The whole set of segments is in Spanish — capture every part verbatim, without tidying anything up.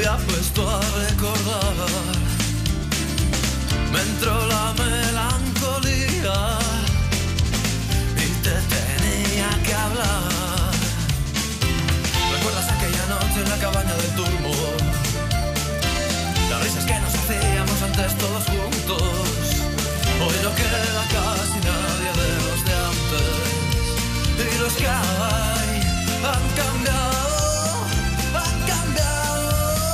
ha puesto a recordar. Me entró la melancolía y te tenía que hablar. ¿Recuerdas aquella noche en la cabaña del Turbo? Las risas que nos hacíamos antes todos juntos. Hoy no queda casi nadie de los de antes. Y los que hay han cambiado, han cambiado.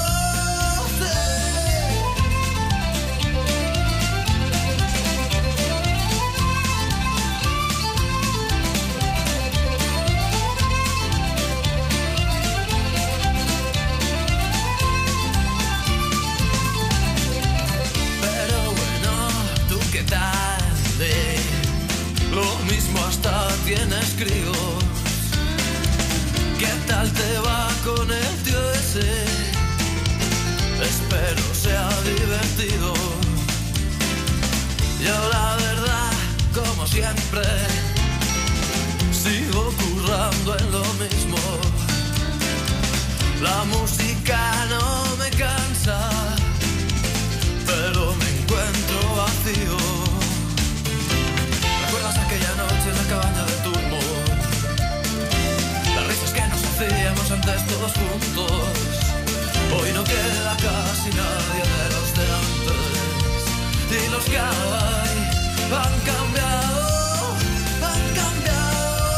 Pero bueno, ¿tú qué tal? De lo mismo hasta tienes críos. ¿Qué tal te va con el tío ese? Espero sea divertido. Yo la verdad, como siempre, sigo currando en lo mismo. La música no me cansa, pero me encuentro vacío. ¿Recuerdas aquella noche en la cabaña del Turbo? Las risas que nos hacíamos antes todos juntos. Hoy no queda casi nadie de los de antes. Y los que hay han cambiado, han cambiado.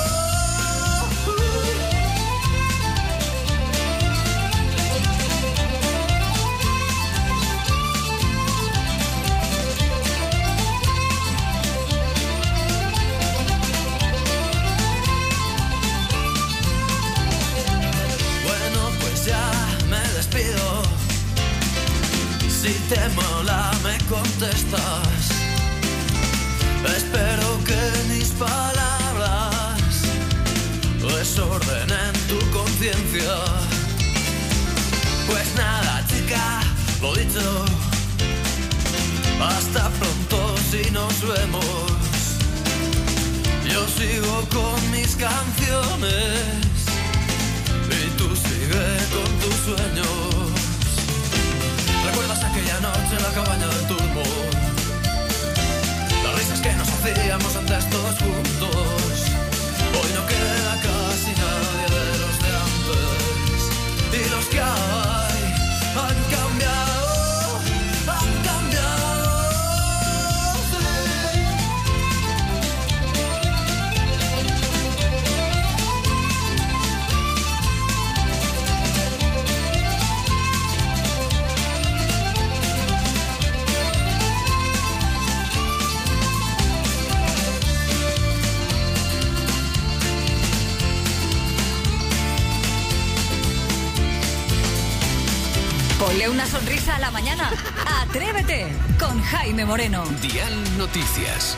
Si te mola me contestas. Espero que mis palabras desordenen tu conciencia. Pues nada, chica, lo dicho. Hasta pronto si nos vemos. Yo sigo con mis canciones y tú sigue con tus sueños. ¿Recuerdas aquella noche en la cabaña del Turbo? Las risas que nos hacíamos antes todos juntos. Hoy no queda casi nadie de los de antes. Y los que hay han cambiado, han cambiado. Ponle una sonrisa a la mañana. Atrévete con Jaime Moreno. Dial Noticias.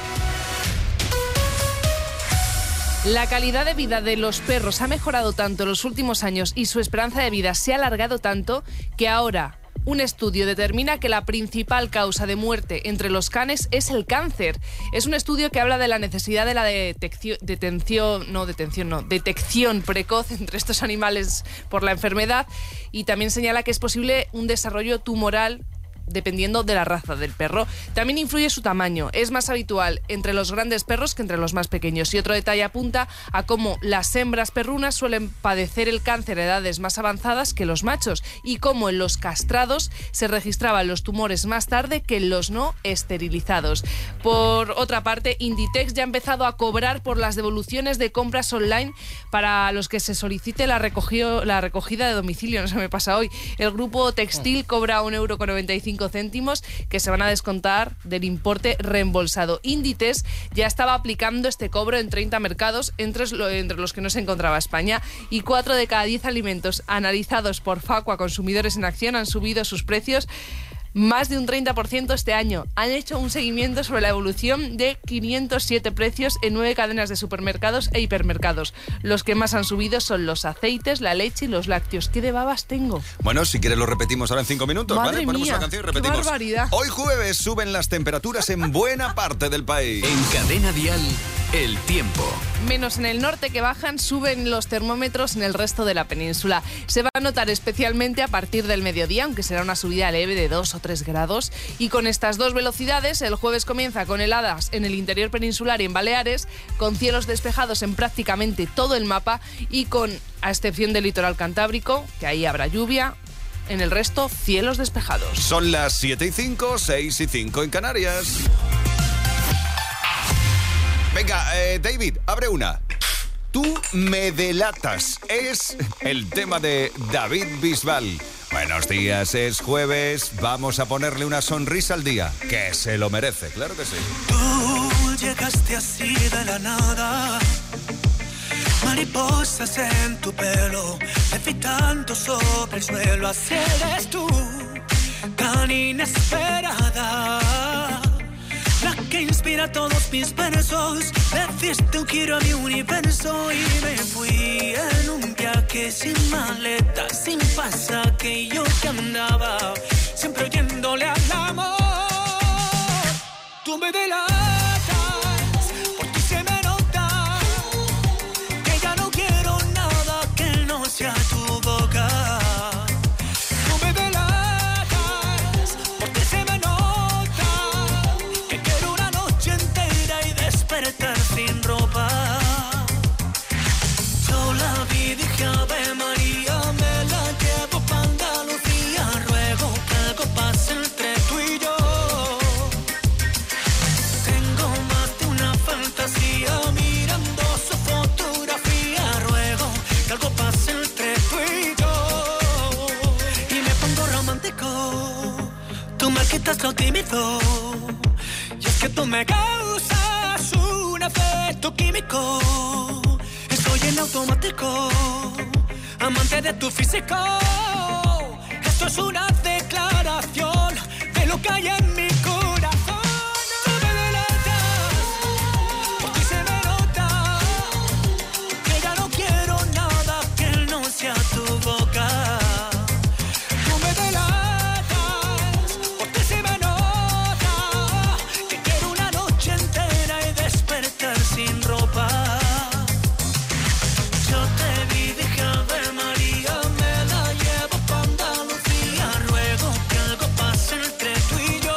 La calidad de vida de los perros ha mejorado tanto en los últimos años y su esperanza de vida se ha alargado tanto que ahora un estudio determina que la principal causa de muerte entre los canes es el cáncer. Es un estudio que habla de la necesidad de la detección, detención, no detención, no, detección precoz entre estos animales por la enfermedad, y también señala que es posible un desarrollo tumoral dependiendo de la raza del perro. También influye su tamaño. Es más habitual entre los grandes perros que entre los más pequeños. Y otro detalle apunta a cómo las hembras perrunas suelen padecer el cáncer a edades más avanzadas que los machos, y cómo en los castrados se registraban los tumores más tarde que en los no esterilizados. Por otra parte, Inditex ya ha empezado a cobrar por las devoluciones de compras online para los que se solicite la, recogió, la recogida de domicilio. No se me pasa hoy. El grupo textil cobra un euro con noventa y cinco céntimos que se van a descontar del importe reembolsado. Inditex ya estaba aplicando este cobro en treinta mercados, entre, entre los que no se encontraba España, y cuatro de cada diez alimentos analizados por Facua Consumidores en Acción han subido sus precios más de un treinta por ciento este año. Han hecho un seguimiento sobre la evolución de quinientos siete precios en nueve cadenas de supermercados e hipermercados. Los que más han subido son los aceites, la leche y los lácteos. ¿Qué de babas tengo? Bueno, si quieres lo repetimos ahora en cinco minutos, Madre ¿vale? Ponemos mía, la canción y repetimos. ¡Qué barbaridad! Hoy jueves suben las temperaturas en buena parte del país. En Cadena Dial, El tiempo. Menos en el norte que bajan, suben los termómetros en el resto de la península. Se va a notar especialmente a partir del mediodía, aunque será una subida leve de dos o tres grados. Y con estas dos velocidades, el jueves comienza con heladas en el interior peninsular y en Baleares, con cielos despejados en prácticamente todo el mapa y con, a excepción del litoral cantábrico, que ahí habrá lluvia, en el resto, cielos despejados. Son las siete y cinco, seis y cinco en Canarias. Venga, eh, David, abre una. Tú me delatas. Es el tema de David Bisbal. Buenos días, es jueves. Vamos a ponerle una sonrisa al día, que se lo merece, claro que sí. Tú llegaste así de la nada. Mariposas en tu pelo, levitando sobre el suelo. Así eres tú, tan inesperada, la que inspira todos mis versos. Le diste un giro a mi universo y me fui en un viaje sin maleta, sin pasaje. Yo que andaba siempre oyéndole al amor. Tú me delatas. A tu boca, tú me delatas, porque se me nota que quiero una noche entera y despertar sin ropa. Yo la vi, dije Ave María, me la llevo pa' Andalucía. Ruego que algo pase entre tú y yo. Tengo más de una fantasía mirando su fotografía. Ruego que algo pase entre tú me quitas lo tímido, y es que tú me causas un efecto químico. Estoy en automático, amante de tu físico. Esto es una declaración de lo que hay en mi corazón. Tú me delatas, por ti se me nota que ya no quiero nada que no sea tu boca. Sin ropa, yo te vi, dije Ave María, me la llevo pa' Andalucía. Ruego que algo pase entre tú y yo.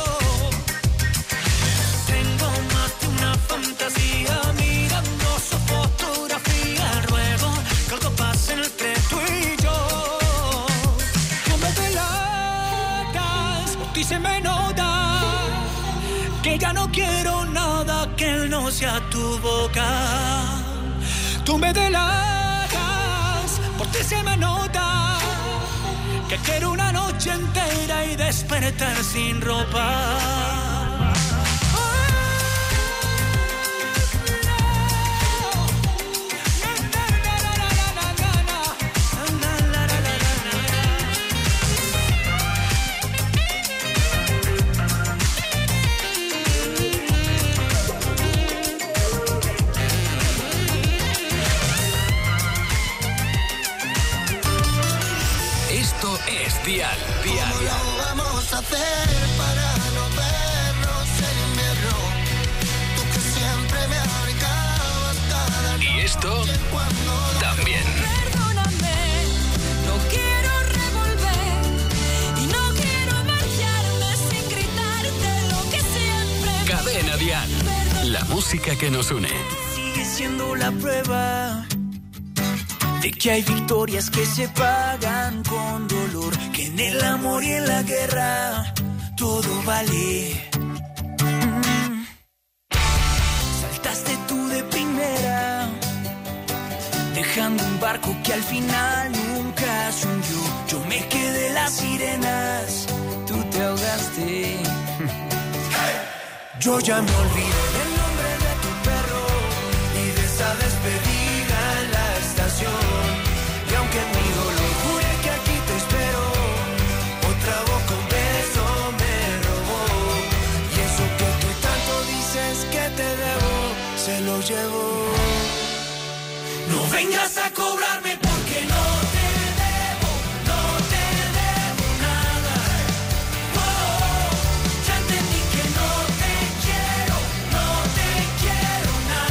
Tengo más de una fantasía mirando su fotografía. Ruego que algo pase entre tú y yo. Tú me delatas, por ti se me nota que ya no quiero nada que no sea tu boca. Tú me delatas, por ti se me nota que quiero una noche entera y despertar sin ropa. Es Dial, Dial. ¿Cómo lo vamos a hacer para no vernos en invierno? Tú que siempre me abrigabas cada noche. Y esto también. Perdóname, no quiero revolver y no quiero marcharme sin gritarte lo que siempre. Cadena Dial, la música que nos une. Sigue siendo la prueba de que hay victorias que se pagan con dolor, que en el amor y en la guerra todo vale. Mm. Saltaste tú de primera, dejando un barco que al final nunca se hundió. Yo me quedé en las sirenas, tú te ahogaste. Yo ya me olvidé del nombre de tu perro y de esa despedida en la estación. Y aunque en mi dolor juré que aquí te espero, otra boca un beso me robó. Y eso que tú tanto dices que te debo, se lo llevo. No vengas a cobrarme porque no te debo, no te debo nada. Oh, ya entendí que no te quiero, no te quiero nada.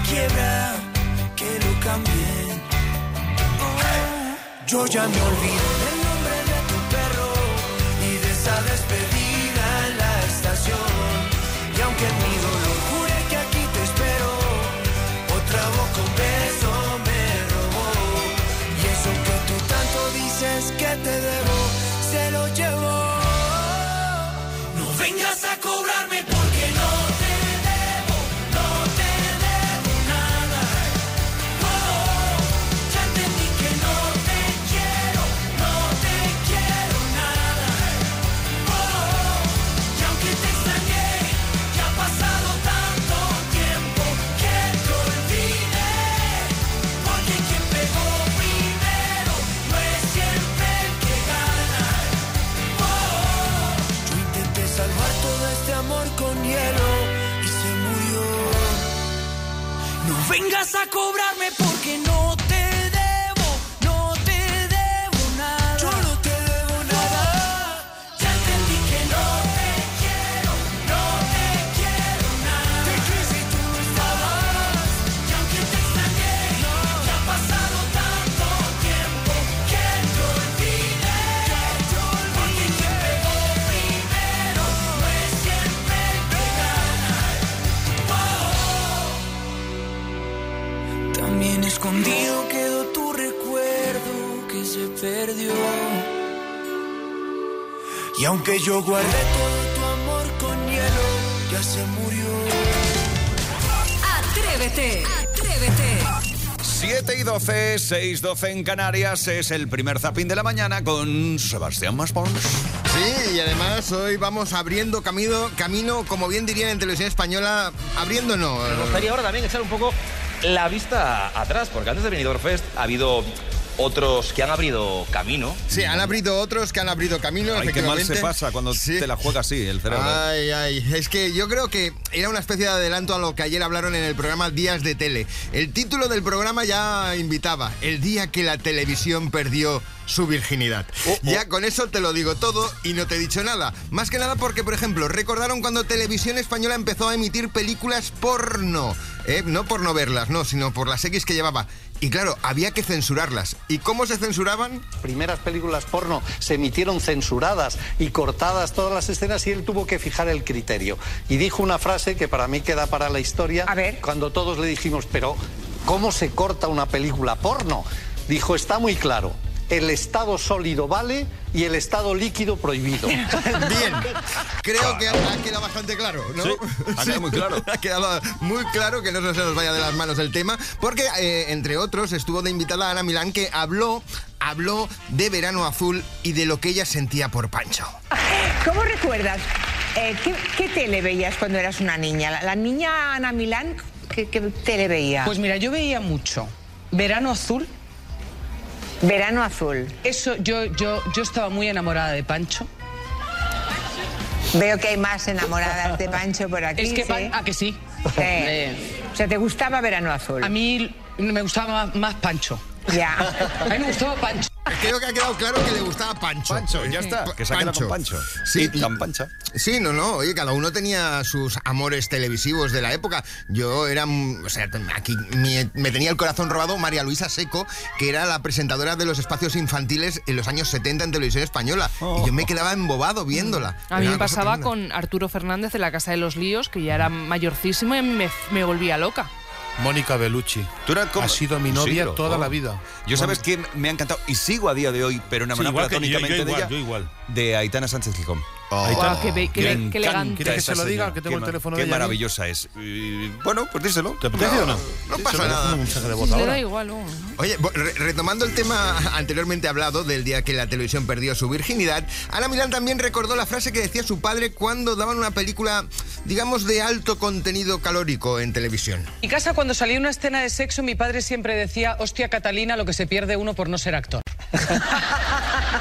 quiebra, que lo cambien. Oh, yo ya me olvidé del nombre de tu perro y de esa despedida en la estación. Y aunque en mi dolor juré que aquí te espero, otra boca un beso me robó. Y eso que tú tanto dices que te debo, se lo llevo. No vengas a cobrarme porque no te debo, no te debo nada. Oh, ya entendí que no te quiero, no te quiero nada. Oh, y aunque te extrañé, ya ha pasado tanto tiempo que te olvidé. Porque quien pegó primero no es siempre el que gana. Oh, yo intenté salvar todo este amor con hielo y se murió. No vengas a cobrarme porque no te debo, no te debo nada. Yo no te debo nada. Ya entendí que no te quiero, no te quiero nada. Te quise y tú no estabas. Y aunque te extrañé, ya ha pasado tanto tiempo que te olvidé. Porque quien pegó primero no es siempre el que gana. Oh. También escondido quedó tu recuerdo que se perdió. Y aunque yo guardé todo tu amor con hielo, ya se murió. Atrévete, atrévete. siete y doce, seis doce en Canarias, es el primer zapping de la mañana con Sebastián Maspons. Sí, y además hoy vamos abriendo camino, camino, como bien dirían en televisión española, abriéndonos. Me gustaría ahora también echar un poco la vista atrás, porque antes de Benidorm Fest ha habido otros que han abrido camino. Sí, han abrido otros que han abrido camino, Ay, qué mal efectivamente. se pasa cuando Sí. te la juega así el cerebro. Ay, ay, es que yo creo que era una especie de adelanto a lo que ayer hablaron en el programa Días de Tele. El título del programa ya invitaba: el día que la televisión perdió su virginidad. Oh, oh. Ya con eso te lo digo todo y no te he dicho nada. Más que nada porque, por ejemplo, recordaron cuando Televisión Española empezó a emitir películas porno. ¿Eh? No por no verlas, no, sino por las X que llevaba. Y claro, había que censurarlas. ¿Y cómo se censuraban? Primeras películas porno se emitieron censuradas y cortadas todas las escenas y él tuvo que fijar el criterio. Y dijo una frase que para mí queda para la historia. A ver. Cuando todos le dijimos, pero ¿cómo se corta una película porno? Dijo, está muy claro. El estado sólido vale y el estado líquido prohibido. Bien, creo que ha, ha quedado bastante claro, ¿no? Sí, ha quedado muy claro. Ha quedado muy claro, que no se nos vaya de las manos el tema, porque, eh, entre otros, estuvo de invitada Ana Milán, que habló, habló de Verano Azul y de lo que ella sentía por Pancho. ¿Cómo recuerdas? Eh, ¿qué, ¿Qué tele veías cuando eras una niña? La, la niña Ana Milán, ¿qué, qué tele veía? Pues mira, yo veía mucho Verano Azul. Verano Azul. Eso, yo, yo, yo estaba muy enamorada de Pancho. Veo que hay más enamoradas de Pancho por aquí. Es que, ¿sí? ¿a que sí? Sí. Eh, O sea, ¿te gustaba Verano Azul? a mí me gustaba más, más Pancho. Ya. A mí me gustaba Pancho. Creo que ha quedado claro que le gustaba Pancho. Pancho, ya está, que se ha quedado con Pancho. Sí, Y tan pancha. Sí, no, no, oye, cada uno tenía sus amores televisivos de la época. Yo era, mm, o sea, aquí me, me tenía el corazón robado María Luisa Seco, que era la presentadora de los espacios infantiles en los años setenta en Televisión Española. Oh. Y yo me quedaba embobado viéndola. A Era mí una me cosa pasaba tremenda. con Arturo Fernández de La Casa de los Líos, que ya era mayorcísimo y me, me volvía loca. Mónica Bellucci. Tú eras como- Ha sido mi novia Sí, toda oh. la vida. Yo sabes quién me ha encantado y sigo a día de hoy, pero Sí, enamorado igual que yo, yo platónicamente de igual, ella, yo igual. de Aitana Sánchez Gijón. Oh. Guau, qué be- qué Me le- qué encanta elegante. ¿Quieres que esa se lo diga? señora. Que tengo Qué el ma- teléfono Qué de ella aquí. maravillosa es. Y, bueno, pues díselo. ¿Te apetece o no? no Sí, pasa se lo nada. dejo un mensaje de voz Le ahora. da igual, ¿no? Oye, bo- re- retomando el tema anteriormente hablado del día que la televisión perdió su virginidad, Ana Milán también recordó la frase que decía su padre cuando daban una película, digamos, de alto contenido calórico en televisión. En mi casa, cuando salía una escena de sexo, mi padre siempre decía, hostia Catalina, lo que se pierde uno por no ser actor.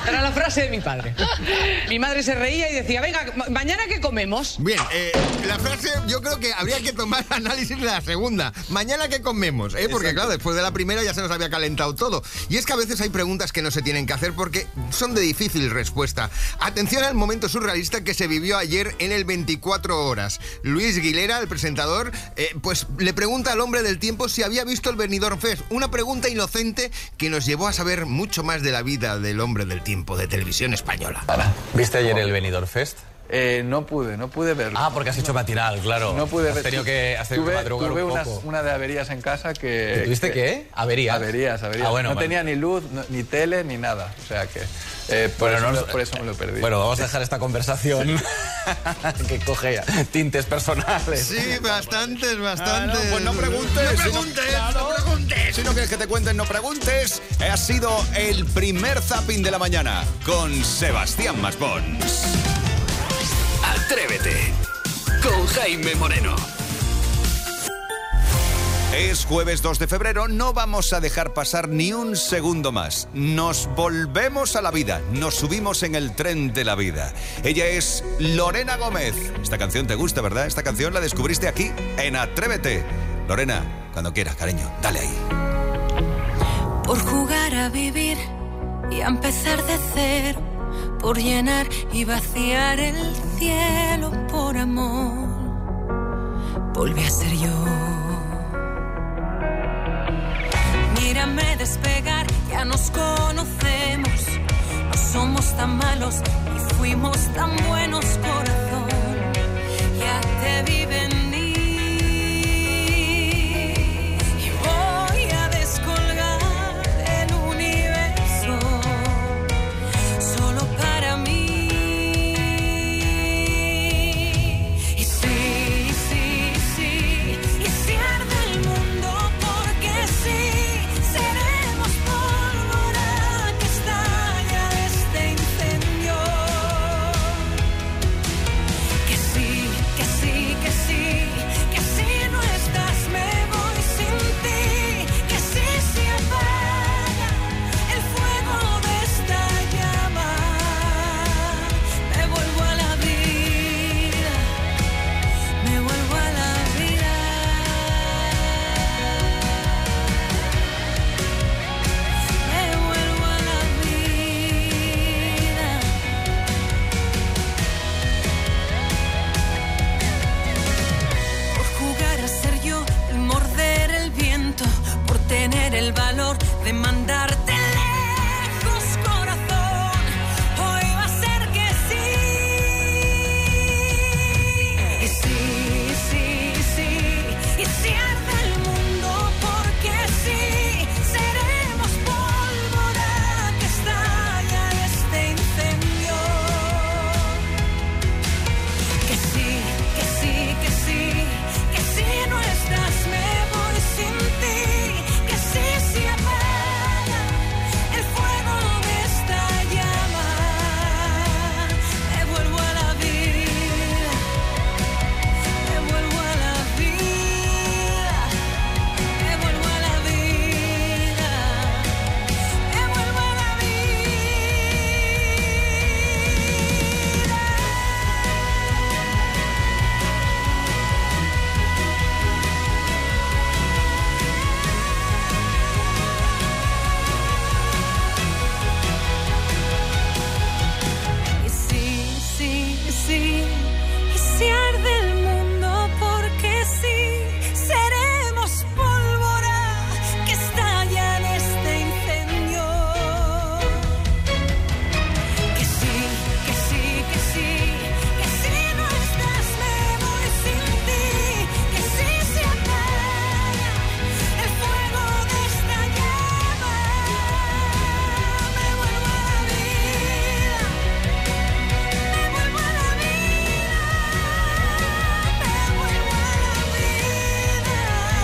Era la frase de mi padre. Mi madre se reía y decía, venga, ma- ¿mañana qué comemos? Bien, eh, la frase yo creo que habría que tomar análisis de la segunda. Mañana que comemos, ¿eh? Porque claro, después de la primera ya se nos había calentado todo. Y es que a veces hay preguntas que no se tienen que hacer porque son de difícil respuesta. Atención al momento surrealista que se vivió ayer en el veinticuatro horas. Luis Guilera, el presentador, eh, pues le pregunta al hombre del tiempo si había visto el Benidorm Fest. Una pregunta inocente que nos llevó a saber mucho más de la vida del hombre del tiempo de Televisión Española. ¿Viste ayer el Benidorm Fest? Eh, no pude, no pude verlo. Ah, porque has hecho matinal, claro. No pude Has ver. tenido que, has tenido tuve, que madrugar tuve un unas, poco. una de averías en casa que... ¿Que tuviste qué? ¿Averías? Averías, averías. Ah, bueno, no vale. tenía ni luz, no- ni tele, ni nada. O sea que... eh, por, Bueno, eso, no me- nos- por eso me lo perdí. Bueno, vamos a dejar esta conversación que coge tintes personales. Sí, bastantes, bastantes. Ah, no, pues no preguntes. No sino- preguntes, claro, no preguntes. Si no quieres que te cuenten, no preguntes. Ha sido el primer zapping de la mañana con Sebastián Maspons. Atrévete con Jaime Moreno. Es jueves dos de febrero, no vamos a dejar pasar ni un segundo más. Nos volvemos a la vida, nos subimos en el tren de la vida. Ella es Lorena Gómez. Esta canción te gusta, ¿verdad? Esta canción la descubriste aquí, en Atrévete. Lorena, cuando quieras, cariño, dale ahí. Por jugar a vivir y a empezar de cero, por llenar y vaciar el cielo por amor, volví a ser yo. Mírame despegar, ya nos conocemos, no somos tan malos y fuimos tan buenos, corazón, ya te vi venir y voy a descolgar el universo solo para mí. Y sí, sí, sí, y si arde el mundo, porque sí, seremos pólvora que estalla de este incendio. Que sí, que sí, que sí, que si no estás me voy sin ti. Que sí se apaga el fuego de esta llama, me vuelvo a la vida, me vuelvo a la vida, me vuelvo a la vida. Por jugar a ser yo y morder el viento, por tener el valor de mandarte lejos, corazón, hoy va a ser que sí. Y sí, sí, sí, y si arde el mundo, porque sí, seremos pólvora que estalla de este incendio. Que sí, que sí, que sí, que si no estás me voy sin ti. Que sí se apaga el fuego de esta llama, me vuelvo a la vida, me vuelvo a la vida, me vuelvo a la vida, me vuelvo a la vida. Y sí, sí, sí, y si arde el mundo, porque sí, seremos pólvora que estalla en este incendio. Que sí, que sí, que sí, que si no estás me voy sin ti. Que sí se apaga el fuego de esta llama, me vuelvo a la vida, me vuelvo a la vida, me vuelvo a la vida,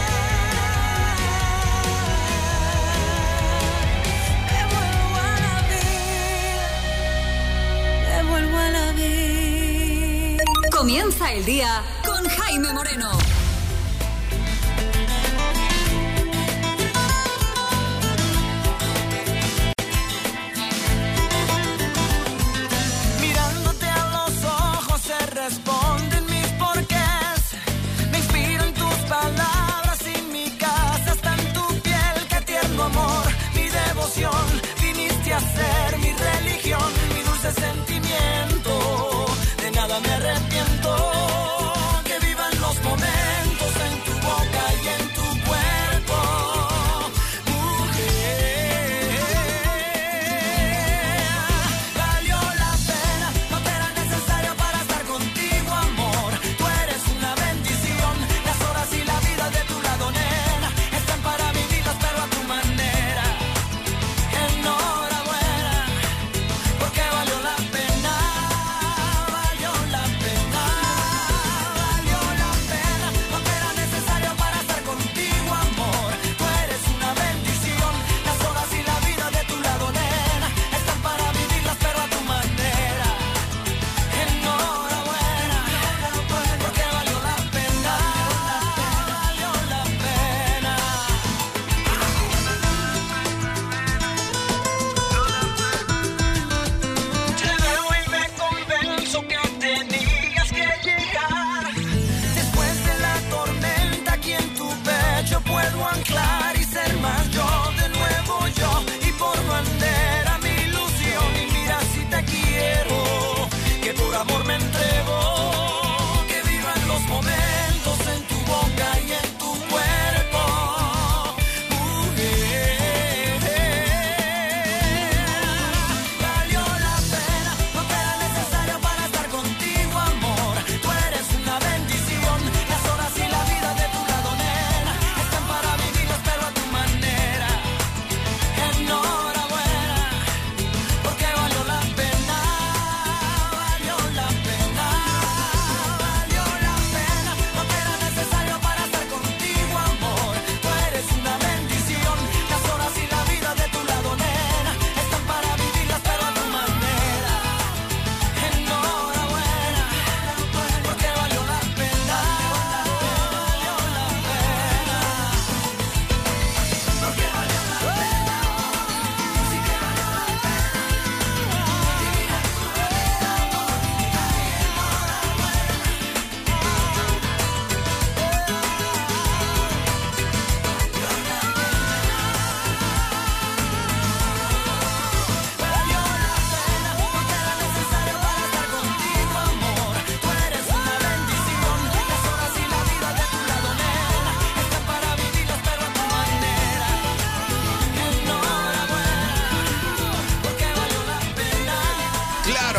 me vuelvo a la vida, me vuelvo a la vida. Comienza el día con Jaime Moreno.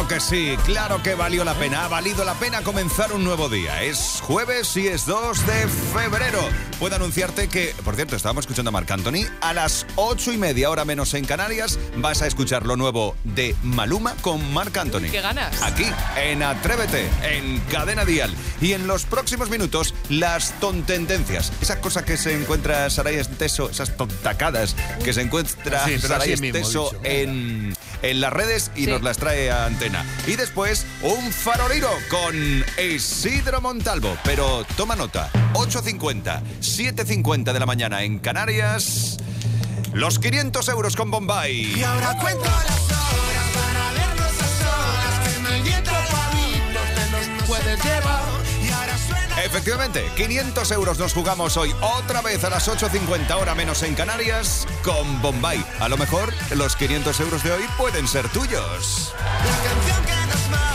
que sí, claro que valió la pena. Ha valido la pena comenzar un nuevo día. Es jueves y es dos de febrero. Puedo anunciarte que, por cierto, estábamos escuchando a Marc Anthony. A las ocho y media, hora menos en Canarias, vas a escuchar lo nuevo de Maluma con Marc Anthony. ¡Qué ganas! Aquí, en Atrévete, en Cadena Dial. Y en los próximos minutos, las tontendencias. Esa cosa que se encuentra Saray Esteso, esas tontacadas que se encuentra Sí, pero Saray así mismo, Esteso dicho. en, en las redes y Sí. nos las trae a antena. Y después, un faroliro con Isidro Montalvo. Pero toma nota, ocho cincuenta, siete cincuenta de la mañana en Canarias. Los quinientos euros con Bombay. Y ahora cuento las horas para vernos a solas. Que el viento pavito te los puedes llevar. Y ahora suena. Efectivamente, quinientos euros nos jugamos hoy otra vez a las ocho cincuenta, hora menos en Canarias, con Bombay. A lo mejor los quinientos euros de hoy pueden ser tuyos. La canción que nos mola.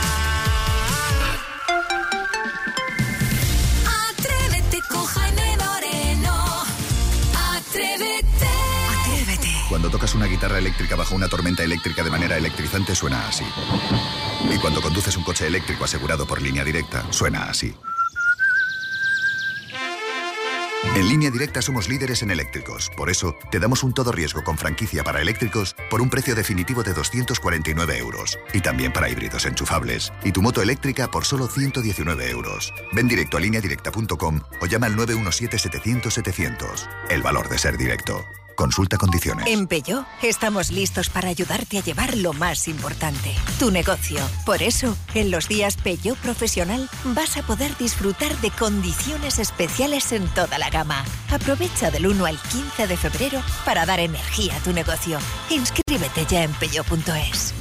Atrévete con Jaime Moreno. Atrévete. Atrévete. Cuando tocas una guitarra eléctrica bajo una tormenta eléctrica de manera electrizante suena así. Y cuando conduces un coche eléctrico asegurado por Línea Directa, suena así. En Línea Directa somos líderes en eléctricos. Por eso, te damos un todo riesgo con franquicia para eléctricos por un precio definitivo de doscientos cuarenta y nueve euros. Y también para híbridos enchufables. Y tu moto eléctrica por solo ciento diecinueve euros. Ven directo a línea directa punto com o llama al nueve uno siete, setecientos, setecientos. El valor de ser directo. Consulta condiciones. En Peugeot estamos listos para ayudarte a llevar lo más importante, tu negocio. Por eso, en los días Peugeot Profesional vas a poder disfrutar de condiciones especiales en toda la gama. Aprovecha del uno al quince de febrero para dar energía a tu negocio. Inscríbete ya en peugeot punto es.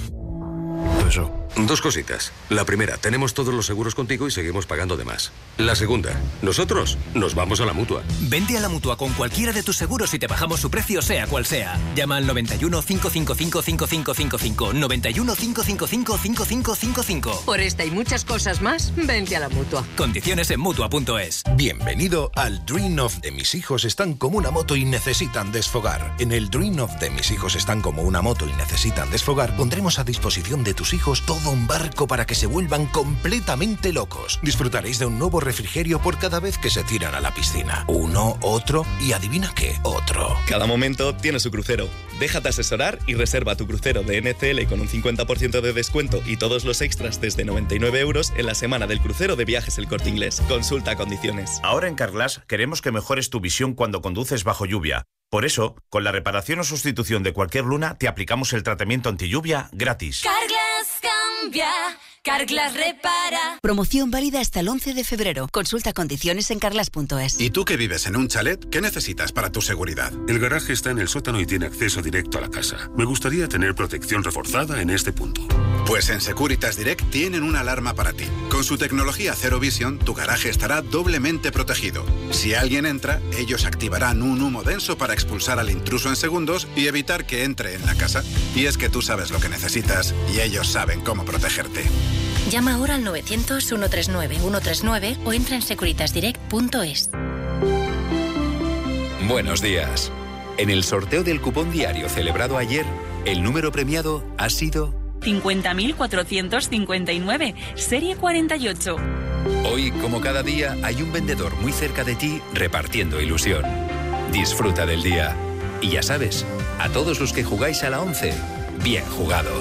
Eso. Dos cositas. La primera, tenemos todos los seguros contigo y seguimos pagando de más. La segunda, nosotros nos vamos a la Mutua. Vente a la Mutua con cualquiera de tus seguros y te bajamos su precio sea cual sea. Llama al noventa y uno, cinco cinco cinco, cinco cinco cinco cinco, noventa y uno, cinco cinco cinco, cinco cinco cinco cinco. Por esta y muchas cosas más, vente a la Mutua. Condiciones en Mutua punto es. Bienvenido al Dream of de mis hijos están como una moto y necesitan desfogar. En el Dream of de mis hijos están como una moto y necesitan desfogar, pondremos a disposición de tus hijos todo un barco para que se vuelvan completamente locos. Disfrutaréis de un nuevo refrigerio por cada vez que se tiran a la piscina. Uno, otro y adivina qué, otro. Cada momento tiene su crucero. Déjate asesorar y reserva tu crucero de N C L con un cincuenta por ciento de descuento y todos los extras desde noventa y nueve euros en la semana del crucero de Viajes El Corte Inglés. Consulta condiciones. Ahora en Carglass queremos que mejores tu visión cuando conduces bajo lluvia. Por eso, con la reparación o sustitución de cualquier luna, te aplicamos el tratamiento antilluvia gratis. Carglass cambia, Carglass repara. Promoción válida hasta el once de febrero. Consulta condiciones en carglass punto es. ¿Y tú que vives en un chalet? ¿Qué necesitas para tu seguridad? El garaje está en el sótano y tiene acceso directo a la casa. Me gustaría tener protección reforzada en este punto. Pues en Securitas Direct tienen una alarma para ti. Con su tecnología Zero Vision, tu garaje estará doblemente protegido. Si alguien entra, ellos activarán un humo denso para expulsar al intruso en segundos y evitar que entre en la casa. Y es que tú sabes lo que necesitas y ellos saben cómo protegerte. Llama ahora al novecientos, ciento treinta y nueve, ciento treinta y nueve o entra en securitas direct punto es. Buenos días. En el sorteo del cupón diario celebrado ayer, el número premiado ha sido cincuenta mil cuatrocientos cincuenta y nueve, serie cuarenta y ocho. Hoy, como cada día, hay un vendedor muy cerca de ti repartiendo ilusión. Disfruta del día. Y ya sabes, a todos los que jugáis a la once, bien jugado.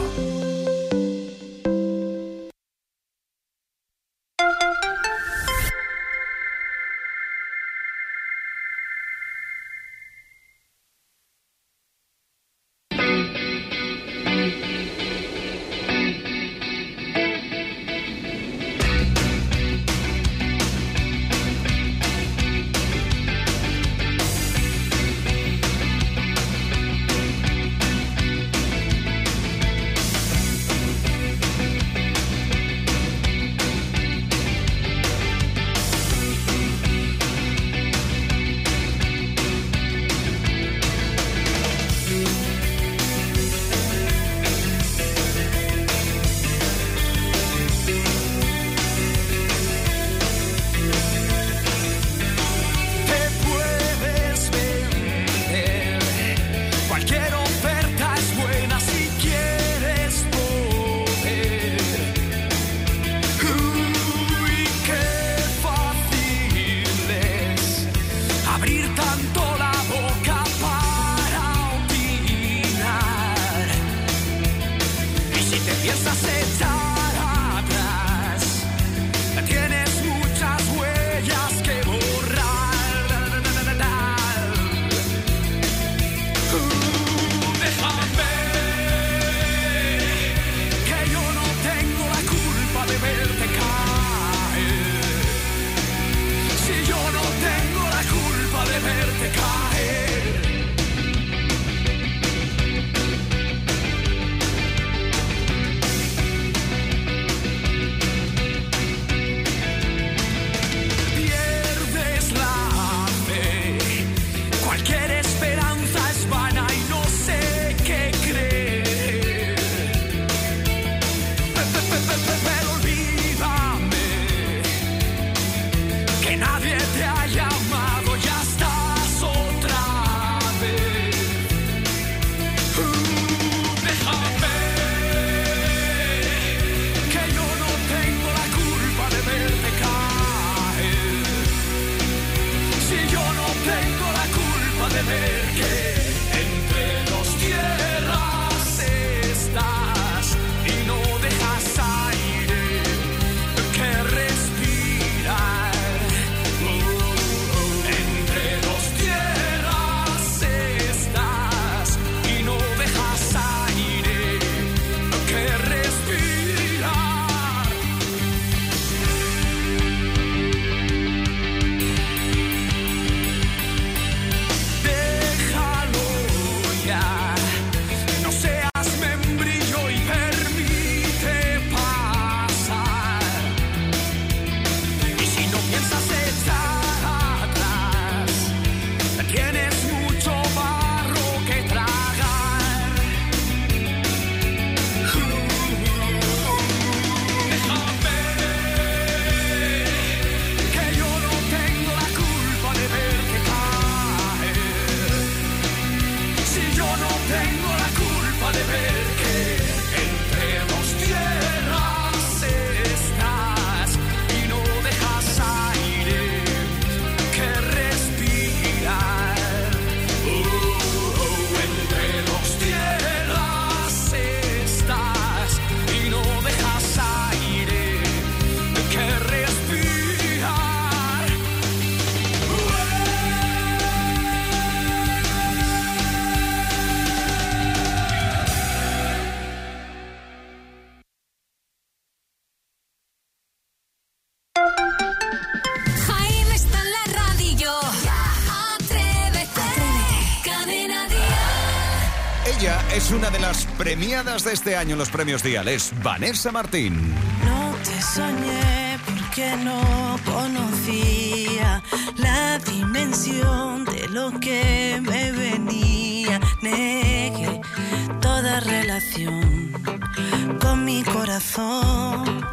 Ella es una de las premiadas de este año en los premios Dial. Es Vanessa Martín. No te soñé porque no conocía la dimensión de lo que me venía. Negué toda relación con mi corazón.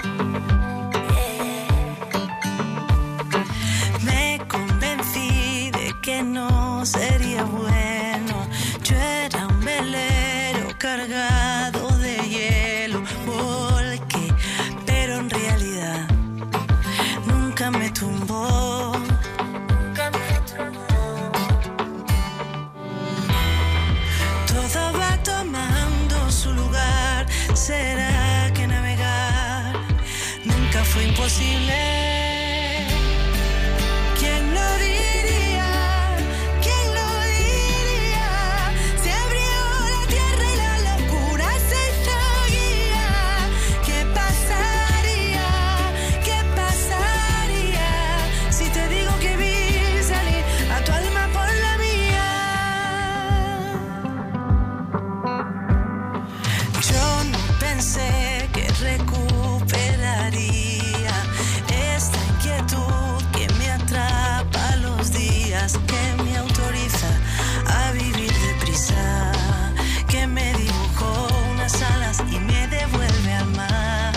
Me convencí de que no sería bueno. Yo era un velero cargado de hielo. Volqué, pero en realidad nunca me tumbó. Todo va tomando su lugar. ¿Será que navegar nunca fue imposible? ¿Quién lo diría? ¿Quién lo diría? Se abrió la tierra y la locura se hizo guía. ¿Qué pasaría? ¿Qué pasaría si te digo que vi salir a tu alma por la mía? Yo no pensé que recuperaría esta inquietud que me atrapa los días, que me autoriza a vivir deprisa, que me dibujó unas alas y me devuelve al mar.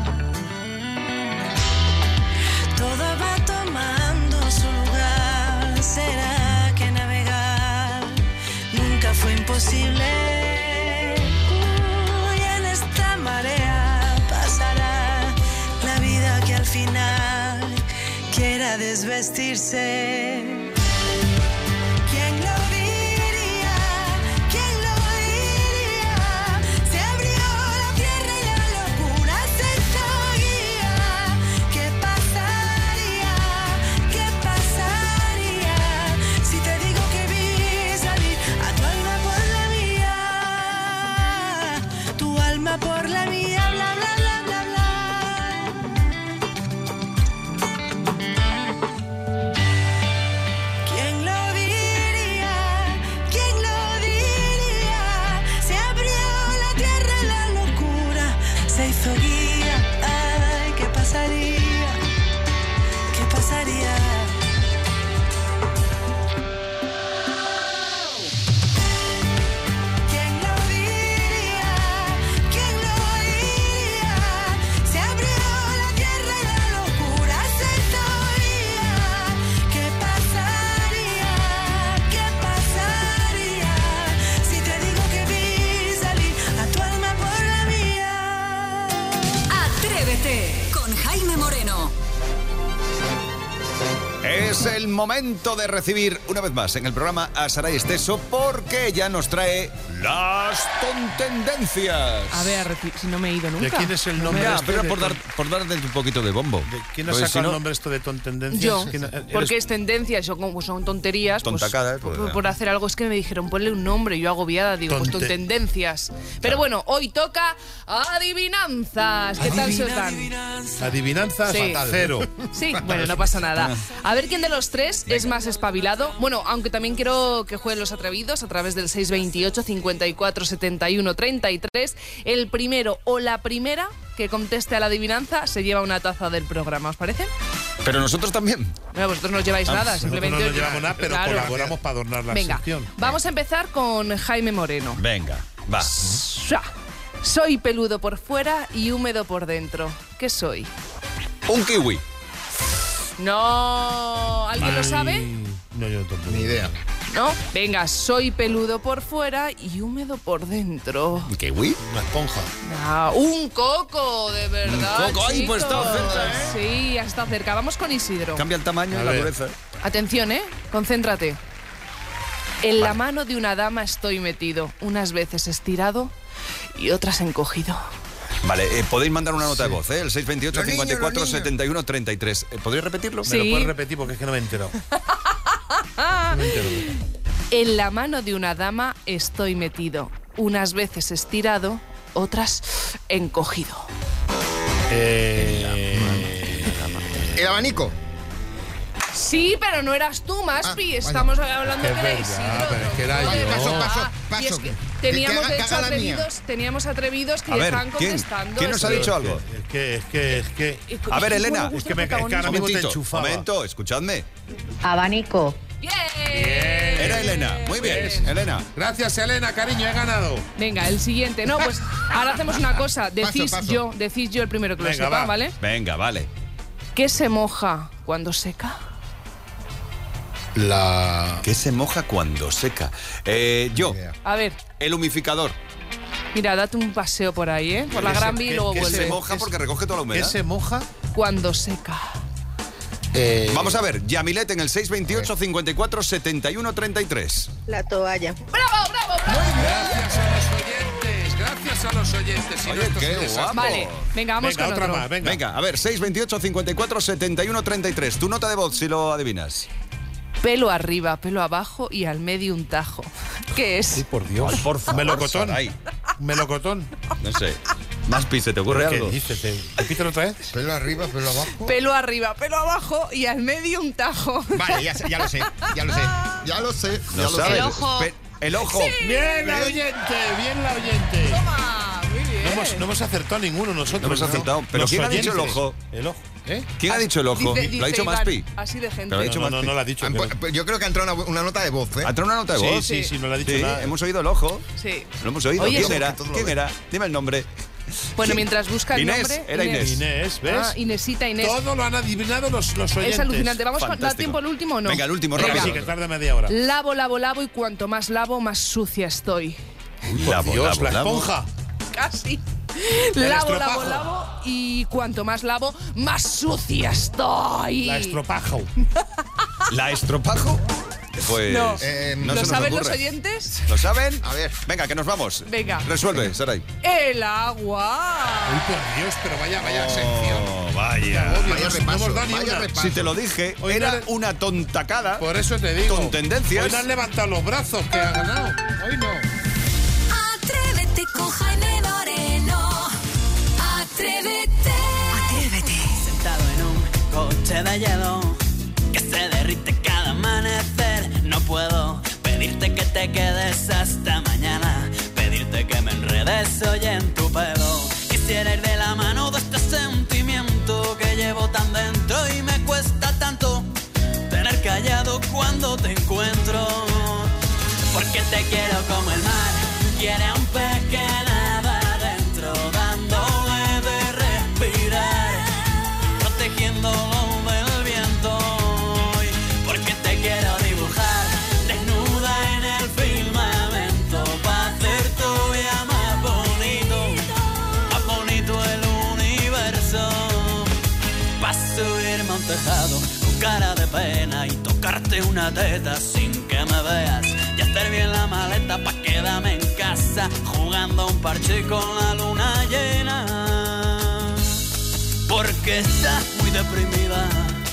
Todo va tomando su lugar. ¿Será que navegar nunca fue imposible? Uy, en esta marea pasará la vida que al final quiera desvestirse. ¿Quién lo diría? ¿Quién lo diría? Se abrió la tierra y la locura se hizo guía. ¿Qué pasaría? ¿Qué pasaría si te digo que vi salir a tu alma por la mía? Tu alma por la mía, bla, bla, bla, bla, bla. ¿Quién lo diría? ¿Quién lo diría? Se abrió la tierra y la locura se hizo guía. Ay, ¿qué pasaría? ¿Qué pasaría? ¿Quién lo diría? ¿Quién lo diría? Se abrió la tierra y la locura se hizo guía. ¿Qué pasaría? ¿Qué pasaría si te digo que vi salir a tu alma por la mía? Atrévete con Jaime Moreno. Es el momento de recibir una vez más en el programa a Saray Esteso, porque ella nos trae las tontendencias. A ver, si no me he ido nunca. ¿De quién es el No nombre? me- Ya, este pero de por, dar, ton- por darte un poquito de bombo. ¿Quién ha Pues, sacado si no- el nombre esto de tontendencias? Yo, ¿Quién- eres- porque es tendencia, yo como son tonterías, pues, Tontacadas, pues, por, ya. por hacer algo es que me dijeron ponle un nombre, yo agobiada, digo, pues Tonte- tontendencias. Pero bueno, hoy toca adivinanzas. ¿Qué tal se os dan? Adivinanzas, Sí. cero. Sí, bueno, no pasa nada. A ver quién de los tres es más espabilado. Bueno, aunque también quiero que jueguen los atrevidos a través del seis veintiocho, cincuenta y cuatro, setenta y uno, treinta y tres. El primero o la primera que conteste a la adivinanza se lleva una taza del programa, ¿os parece? Pero nosotros también. Bueno, vosotros no lleváis Ah, nada, Nosotros simplemente... no nos llevamos nada, pero Claro. colaboramos para adornar la Venga, sección. vamos a empezar con Jaime Moreno. Venga, va. Sha. Soy peludo por fuera y húmedo por dentro. ¿Qué soy? Un kiwi. No, ¿alguien lo Ay, sabe? No, yo tampoco. Ni idea. ¿No? Venga, soy peludo por fuera y húmedo por dentro. ¿Un kiwi? Una esponja. Ah, un coco, de verdad. Un coco. Ay, pues chicos. está cerca, ¿eh? Sí, está cerca. Vamos con Isidro. Cambia el tamaño A y la ver. dureza. Atención, ¿eh? Concéntrate. En la mano de una dama estoy metido, unas veces estirado y otras encogido. Vale, eh, podéis mandar una nota de voz, ¿eh? El seis veintiocho, Los niños, cincuenta y cuatro, los niños. setenta y uno, treinta y tres. Eh, ¿Podrías repetirlo? Sí. ¿Me lo puedes repetir? Porque es que no me he enterado. No me he enterado. En la mano de una dama estoy metido, unas veces estirado, otras encogido. Eh, El abanico. Sí, pero no eras tú, Maspi. Ah, Estamos hablando Es que era verdad, Isidro. pero es que era Vale, yo. Paso, paso, Ah, paso. y es que Que- teníamos, que de haga- hecho, que haga la mía. atrevidos, teníamos atrevidos que A ver, estaban ¿quién? contestando. ¿Quién nos ha eso. dicho algo? Es que, es que, es que. A ver, Elena. Es que, me, es que ahora mismo te Momentito, enchufaba. momento, escuchadme. Abanico. Bien. Era Elena. Muy bien, Elena. Gracias, Elena, cariño, he ganado. Venga, el siguiente. No, pues ahora hacemos una cosa. Decís paso. yo, decís yo el primero que lo Venga, sepa, va. ¿vale? Venga, vale. ¿Qué se moja cuando seca? La. ¿Qué se moja cuando seca? Eh, yo, A ver, el humificador. mira, date un paseo por ahí, ¿eh? Por la ¿Qué se- Gran Vía y qué- luego qué vuelve. Se moja porque recoge toda la ¿Qué humedad. se moja? Cuando seca. Eh, Vamos a ver, Yamilet en el seis veintiocho, cincuenta y cuatro, setenta y uno, treinta y tres. La toalla. ¡Bravo, bravo, bravo! Gracias a los oyentes, gracias a los oyentes. Si no, Oye, esto es qué un desastre. guapo. Vale, venga, vamos Venga, con otra otro. más, venga. Venga, a ver, seis veintiocho, cincuenta y cuatro, setenta y uno, treinta y tres. Tu nota de voz, si lo adivinas. Pelo arriba, pelo abajo y al medio un tajo. ¿Qué es? Sí, por Dios. Ay, por favor, Melocotón. Saray. Melocotón. No sé. Maspi, ¿se te ocurre ¿Qué algo? dices? ¿Te, te pítalo otra vez? Pelo arriba, pelo abajo. Pelo arriba, pelo abajo y al medio un tajo. Vale, ya, sé, ya lo sé, ya lo sé. Ya lo sé. No ya lo sabes. sé. El ojo. Pe- el ojo. Bien la oyente, bien la oyente. Toma, muy bien. No hemos, no hemos acertado ninguno nosotros. No hemos acertado. Pero Los ¿quién ha dicho el oyentes. ojo? El ojo. ¿Eh? ¿Quién ha dicho el ojo? Dice- ¿Lo ha dice dicho Iván, Maspi? así de gente. Pero lo ha dicho No, no, Maspi. no lo ha dicho. Ah, pero- pues, Yo creo que ha entrado una, una nota de voz, ¿eh? ¿Ha entrado una nota de Sí, voz? sí, sí, no lo ha dicho Sí, nada. hemos oído el ojo. Sí. Lo hemos oído. Oye, ¿Quién sí, era? que todo lo ¿Quién ve. era? Dime el nombre. Bueno, mientras busca el Inés, nombre. era Inés. Inés, ¿ves? Ah, Inesita, Inés. Todo lo han adivinado los, los oyentes. Es alucinante. ¿Vamos a dar Fantástico. tiempo al último o no? Venga, el último, Venga, rápido. sí, que tarda media hora. Lavo, lavo, lavo y cuanto más lavo, más sucia estoy. Por Lavo, Dios, lavo, la lavo. esponja. Casi. El Lavo, estropajo. lavo, lavo y cuanto más lavo, más sucia estoy. La estropajo. ¿La estropajo? Pues. No. Eh, no ¿Lo se nos saben los ocurre. oyentes? ¿Lo saben? A ver. Venga, que nos vamos. Venga. Resuelve, Saray. El agua. Uy, por Dios, pero vaya, vaya sección. Oh, vaya. Obvio, Vaya no, repaso, no hemos dado ni vaya una. repaso. Si te lo dije, Hoy era no le- una tontacada. Por eso te digo. Con tendencias. Hoy no han levantado los brazos, que ha ganado. Hoy no. Atrévete con Jaime Moreno. Atrévete. Atrévete. Sentado en un coche de hielo que se derrite cada amanecer. No puedo pedirte que te quedes hasta mañana, pedirte que me enredes hoy en tu pelo. Quisiera ir de la mano de este sentimiento que llevo tan dentro y me cuesta tanto tener callado cuando te encuentro. Porque te quiero como el mar quiere a un pez que nada adentro, dándole de respirar, protegiéndolo del viento. Y porque te quiero dibujar desnuda en el firmamento, para hacer tu vida más bonito, más bonito el universo. Pa' subirme a un tejado con cara de pena y tocarte una teta sin que me veas, y hacer bien la maleta pa' quedarme en casa jugando un parche con la luna llena. Porque estás muy deprimida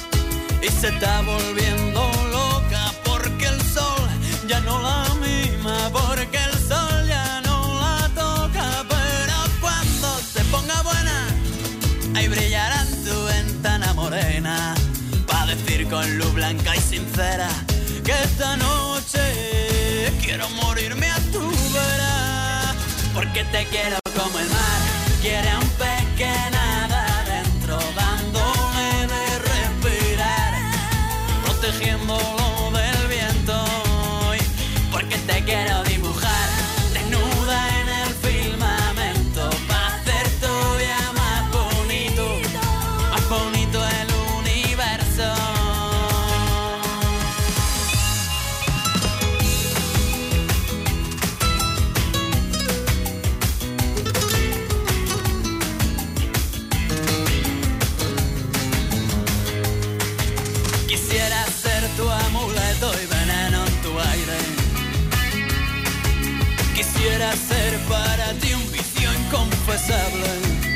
y se está volviendo loca, porque el sol ya no la mima, porque el sol ya no la toca. Pero cuando se ponga buena, ahí brillará en tu ventana morena, pa' decir con luz blanca y sincera que esta noche quiero morirme a tu vera. Porque te quiero como el mar quiere a un pez que nada adentro, dándole de respirar, protegiéndolo del viento. Y porque te quiero dibujar desnuda en el firmamento, pa' hacer tu vida más bonito, más bonito el universo. Quisiera ser tu amuleto y veneno en tu aire. Quisiera ser para ti un vicio inconfesable.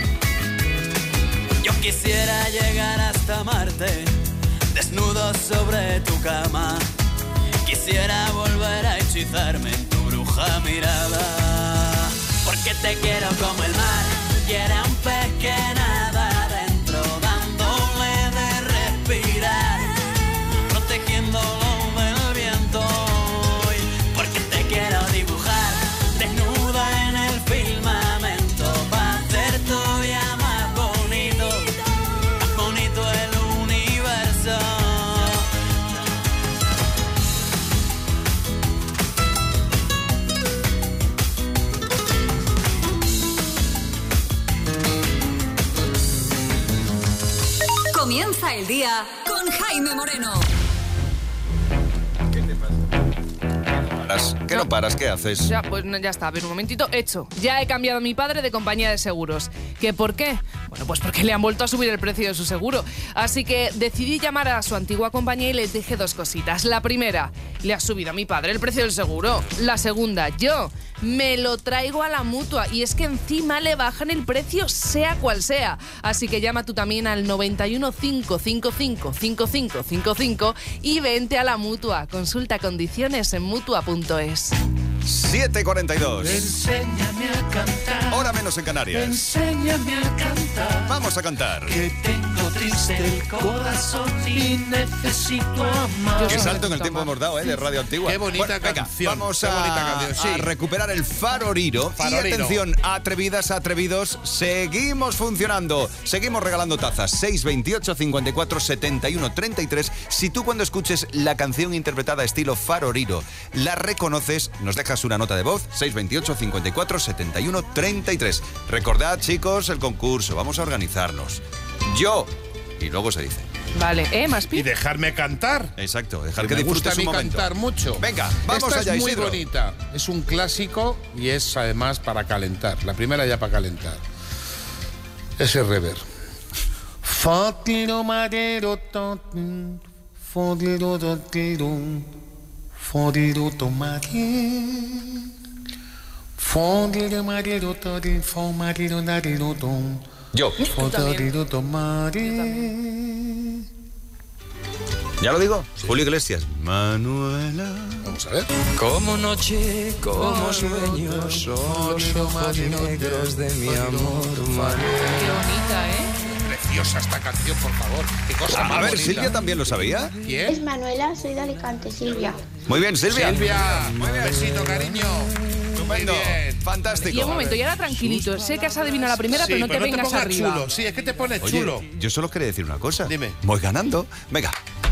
Yo quisiera llegar hasta Marte, desnudo sobre tu cama. Quisiera volver a hechizarme en tu bruja mirada. Porque te quiero como el mar quiere a un pez que nada adentro, dándole de respirar, Comienza el día con Jaime Moreno. ¿Qué no paras? ¿Qué haces? Ya, pues no, ya está, a ver, un momentito, hecho. Ya he cambiado a mi padre de compañía de seguros. ¿Qué por qué? Bueno, pues porque le han vuelto a subir el precio de su seguro. Así que decidí llamar a su antigua compañía y les dije dos cositas. La primera, le ha subido a mi padre el precio del seguro. La segunda, yo me lo traigo a la Mutua y es que encima le bajan el precio sea cual sea. Así que llama tú también al noventa y uno, cinco cinco cinco, cinco cinco cinco cinco y vente a la Mutua. Consulta condiciones en mutua punto es. siete cuarenta y dos. Enséñame a cantar. Hora menos en Canarias. Enséñame a cantar. Vamos a cantar. Que tengo triste el corazón y necesito amar. Qué salto en el tiempo hemos dado, ¿eh? De Radio Antigua. Qué bonita Bueno, venga, canción. vamos Qué a, bonita canción, sí. a recuperar el faroriro. Faroriro. Y atención, atrevidas, atrevidos, seguimos funcionando. Seguimos regalando tazas. seis veintiocho, cincuenta y cuatro, setenta y uno, treinta y tres. Si tú cuando escuches la canción interpretada estilo faroriro la reconoces, nos dejas una nota de voz. seis veintiocho, cincuenta y cuatro, setenta y uno, treinta y tres. Recordad, chicos, el concurso. Vamos a organizarnos. Yo. Y luego se dice. Vale, ¿eh? ¿Más pi? Y dejarme cantar. Exacto, dejar Que que me gusta a disfrutes mí un momento. cantar mucho. Venga, vamos Esta allá, es muy Isidro. bonita. Es un clásico y es además para calentar. La primera ya para calentar. Es el rever. Fotiro madero totin, fotiro totiro, fotiro tomare, fotiro madero totin, fotiro nadero ton. Yo. Fotiro tomare. ¿Ya lo digo? Julio Iglesias. Manuela. Vamos a ver. Como noche, como sueños, son los ojos negros de mi amor, María. Qué bonita, ¿eh? Preciosa esta canción, por favor. Qué cosa A más ver, bonita. Silvia también lo sabía. ¿Quién? Es Manuela, soy de Alicante, Silvia. Muy bien, Silvia. Silvia. Muy bien. Besito, cariño. Estupendo. Muy bien. Fantástico. Y un momento, y ahora tranquilito. Sé que has adivinado la primera, Sí, pero no te vengas pongas arriba. chulo. Sí, es que te pones Oye, chulo. yo solo quería decir una cosa. Dime. Voy ganando. Venga.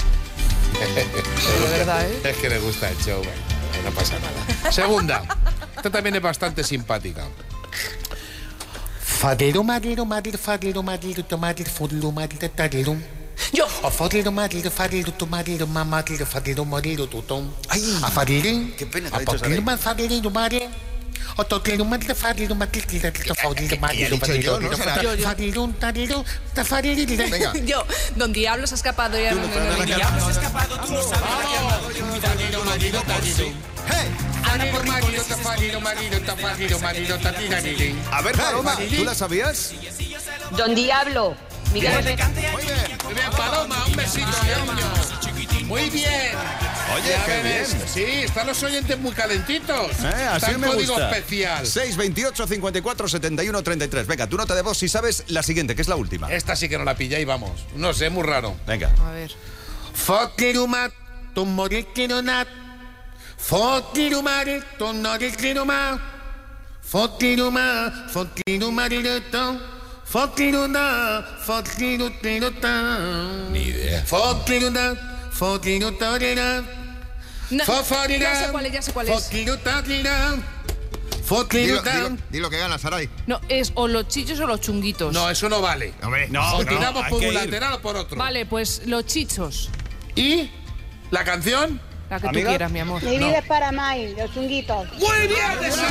De verdad, ¿eh? Es que le gusta el show, bueno, no pasa nada. Segunda. Esta también es bastante simpática. Fadero, madero, madero, fadero, madero, tomadero, fodero, madero, tadero. Yo. A fadero, madero, fadero, tomadero, mamadero, fadero, madero, tutón. Ay. A fadero. Qué pena te A ha dicho fadero, Sara. fadero, madero. O totero, madero, fadero, madero, fadero, fadero, madero, dicho yo, ¿no, Sara? Yo, yo. fadero, tadero, fadero. Venga. Yo, Don Diablo se ha escapado ya. Tú no sabes la que- Has escapado, tú no sabes la que anda hoy en mi fadero, marido, tadero. Marido, marido, marido, marido, marido, marido, marido. A ver, Paloma, ¿tú la sabías? Don Diablo. Miguel Muy bien. Muy bien, Paloma, un besito, cariño. Muy bien. Oye, Ya qué ves, bien. Sí, están los oyentes muy calentitos. Eh, así Está en me código gusta. especial. seis veintiocho, cincuenta y cuatro, setenta y uno, treinta y tres. Venga, tu nota de voz si sabes la siguiente, que es la última. Esta sí que no la pilla y vamos. No sé, muy raro. Venga. A ver. Fotirumat, tu morirkinonat. Fotirumat, tu morirkinoma. Fotiruma, fotirumarireto. Fotiruna, fotirutirota. Ni idea. Fotiruna, fotirutarira. No, Foforira. ya sé cuál es, ya sé cuál es. Fotirutarira. Dilo, Fotiruta. dilo, dilo que gana, Saray. No, es o los chichos o los chunguitos. No, eso no vale. Hombre, No, O no, tiramos hay por que un ir. lateral o por otro. Vale, pues los chichos. ¿Y la canción? La que ¿Amiga? tú quieras, mi amor. Mi vida es para May, los chunguitos. Muy bien, esa.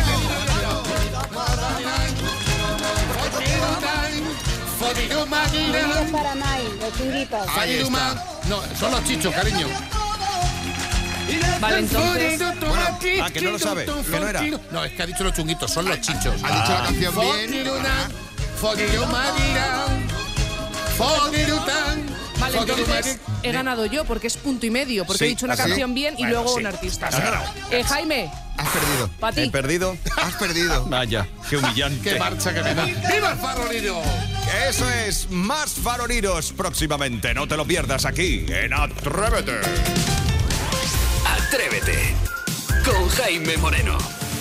Mi vida es para May, los chunguitos. Ahí está. No, son los chichos, cariño. Vale, entonces. ah, que no lo sabe, que no era. No, es que ha dicho los chunguitos, son los chichos. Ha dicho la canción bien. Fotiruna, fotirumarira, fotirutan, Vale, entonces fotirumari- he ganado yo porque es punto y medio. Porque Sí, he dicho una ¿así? canción bien y Bueno, luego sí. un artista. Has ganado. Eh, Jaime, Has perdido. para He ti. perdido. Has perdido. Vaya, qué humillante. Qué marcha que me da. ¡Viva el farolino! Eso es, más faroriros próximamente. No te lo pierdas aquí en Atrévete. Atrévete con Jaime Moreno.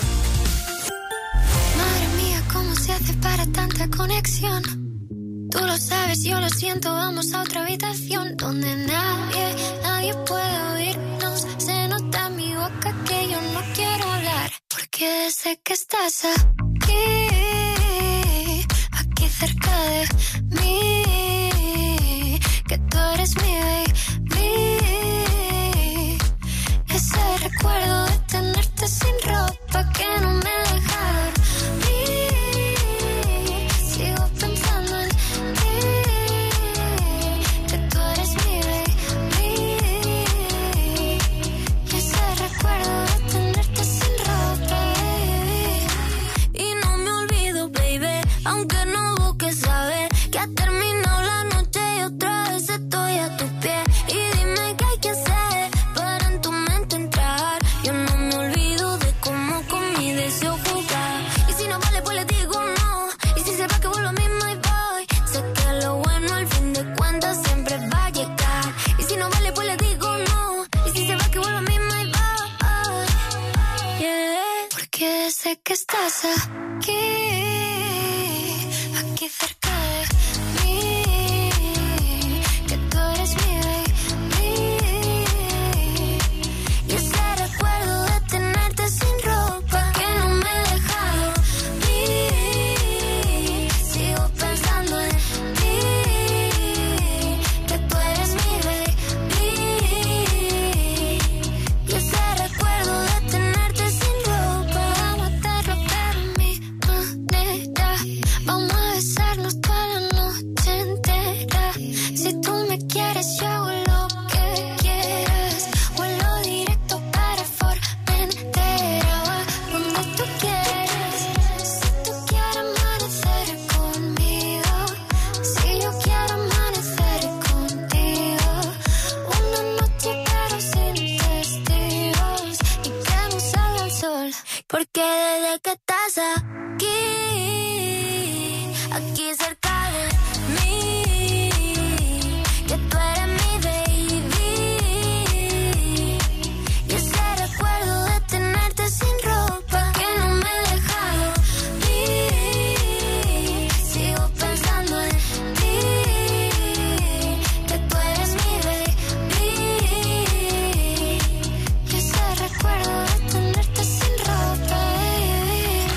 Madre mía, ¿cómo se hace para tanta conexión? Tú lo sabes, yo lo siento, vamos a otra habitación donde nadie, nadie puede oírnos. Se nota en mi boca que yo no quiero hablar, porque sé que estás aquí, aquí cerca de mí, que eres mi baby. Ese recuerdo de tenerte sin ropa que no me deja dormir. Sigo pensando en ti, que tú eres mi baby. Ese recuerdo de tenerte sin ropa, baby. Y no me olvido, baby, aunque no busques saber que ha terminado la noche y otra vez estoy a tus pies. Y dime qué hay que hacer para en tu mente entrar. Yo no me olvido de cómo con mi deseo jugar. Y si no vale, pues le digo no. Y si se va, que vuelvo a mí, my boy. Sé que lo bueno al fin de cuentas siempre va a llegar. Y si no vale, pues le digo no. Y si se va, que vuelvo a mí, my boy. Yeah. Porque desde que estás aquí, aquí cerca de mí, que tú eres mi baby. Y ese recuerdo de tenerte sin ropa que no me deja dormir. Sigo pensando en ti, que tú eres mi baby. Y ese recuerdo de tenerte sin ropa, vamos a hacerlo pero a mi manera. Vamos a besarnos toda la noche entera. Si tú me quieres, yo hago lo que quieras. Vuelo directo para Formentera, donde tú quieras. Si tú quieres amanecer conmigo, si yo quiero amanecer contigo. Una noche pero sin testigos y que no salga el sol. Porque desde que estás aquí, aquí cerca de mí, que tú eres mi baby. Y ese recuerdo de tenerte sin ropa que no me deja dormir. Sigo pensando en ti, que tú eres mi baby. Y ese recuerdo de tenerte sin ropa, baby.